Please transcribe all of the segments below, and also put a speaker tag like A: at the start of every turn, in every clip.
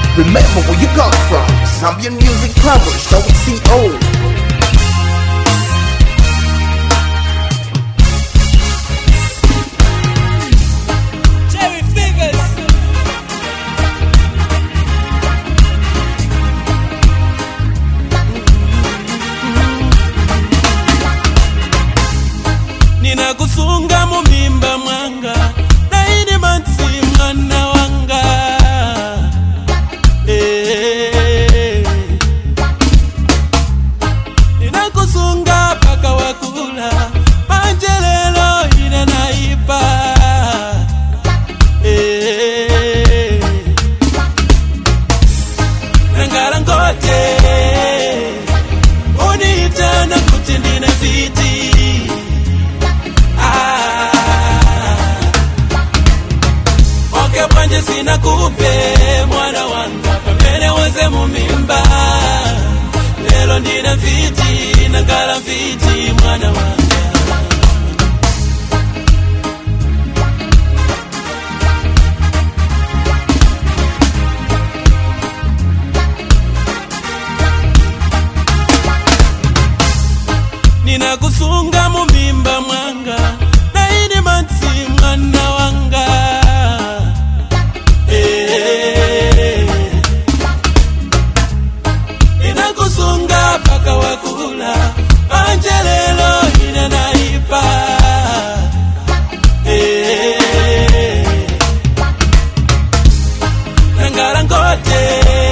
A: Remember where you come from. Zambian music published on CO.
B: Ninakusunga mumimba mwanga naini mansi mwana wanga Ninakusunga paka wakula manjelelo ina naipa Nangara ngote uniita na kutindina viti Panje sina kupe mwana wanga pamene weze mumimba lelo ndina viti nangala viti mwana wanga Ninakusunga mumimba mwanga naini mansi mwana wanga Ninakusunga paka wakula anjelelo ina naipa Nangara ngote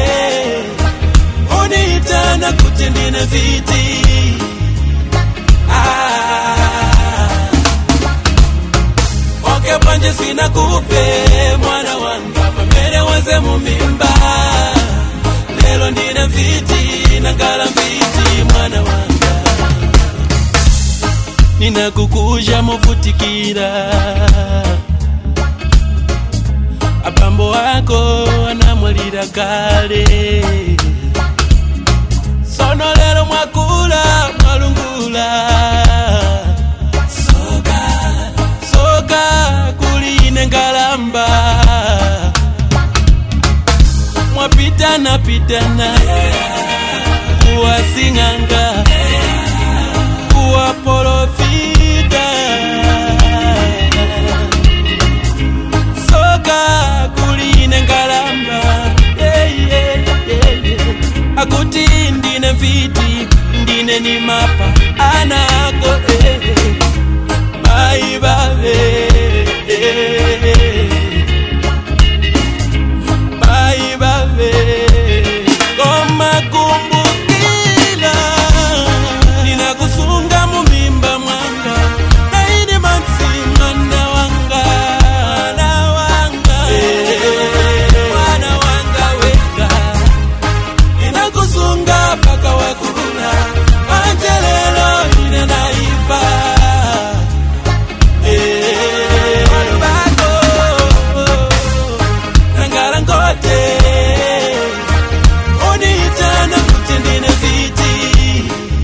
B: uniita na kutindina viti Oke panje sina kupe mwana wanga pamene weze mumimba lelo ndina viti nangala viti mwana wanga Ninakukuja mufutikira Abambo wako anamwalira kale Sono lelo mwakula mwalungula Soka kuline ngalamba Mwapitana Kuwa singanga Kuwa polofida Soka kuline ngalamba Akuti ndine viti ndine ni mapa Anako Baibale Koma kumbukila Ninakusunga mumimba mwanga naini mansi mwana wanga Mwana wanga weka Ninakusunga paka wakula anjelelo ina naipa Nangara ngote uniita na kutindina viti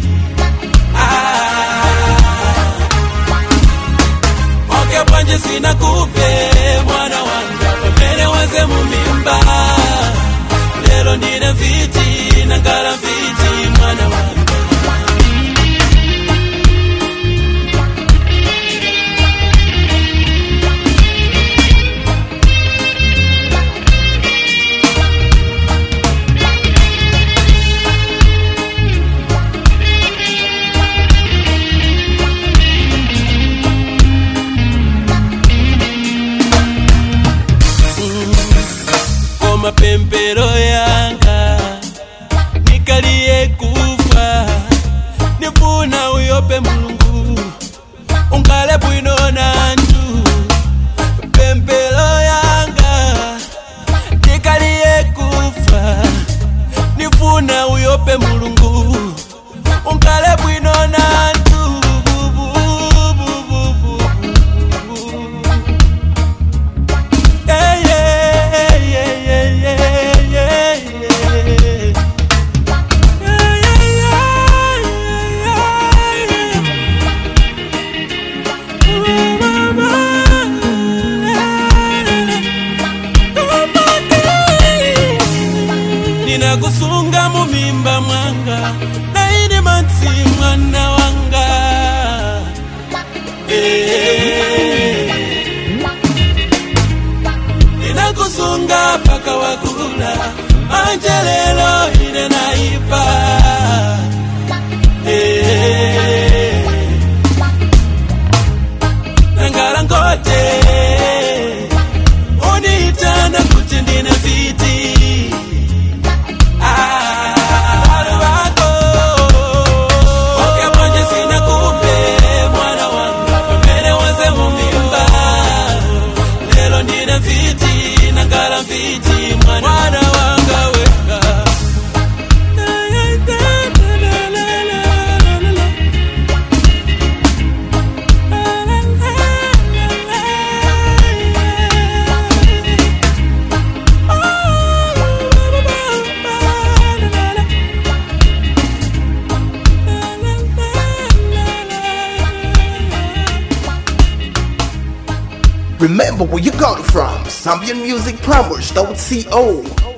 B: Oke panje sina kupe mwana wanga pamene weze mumimba lelo ndina viti nangala viti mwana wanga Mapempero yanga nikalie kufa nifuna uyope Mulungu ungale bwino nantu Pempero yanga nikalie kufa nifuna uyope Mulungu ungale bwino nantu ninakusunga mumimba mwanga 9 months mwana wanga. Ninakusunga paka wakula anjelelo ine naipa. Nangala ngote uniitana kuti ndine viti. Wako oke mwenye sina kupe mwana wanga pamene waze mumimba. Lelo ndine viti nangala viti mwana wanga weka.
A: Remember where you got it from. ZambianMusicPromos.co.